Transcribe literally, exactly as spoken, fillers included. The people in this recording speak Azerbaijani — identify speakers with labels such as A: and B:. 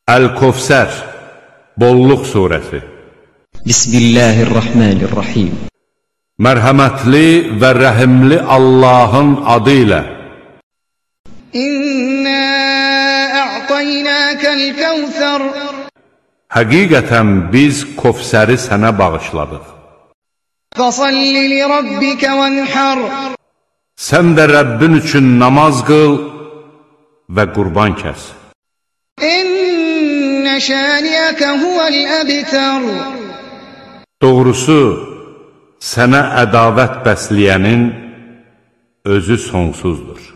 A: Əl-Kövsər, Bolluq surəsi.
B: Bismillahirrahmanirrahim.
A: Mərhəmətli və rəhimli Allahın adı ilə.
C: İnna a'taynakal kevser.
A: Həqiqətən biz Kövsəri sənə bağışladıq.
C: Fasalli li rabbika wanhar.
A: Sən də Rəbbin üçün namaz qıl və qurban kəs.
C: İnne şaniyaka huvel abtar.
A: Doğrusu, sənə ədavət bəsləyənin özü sonsuzdur.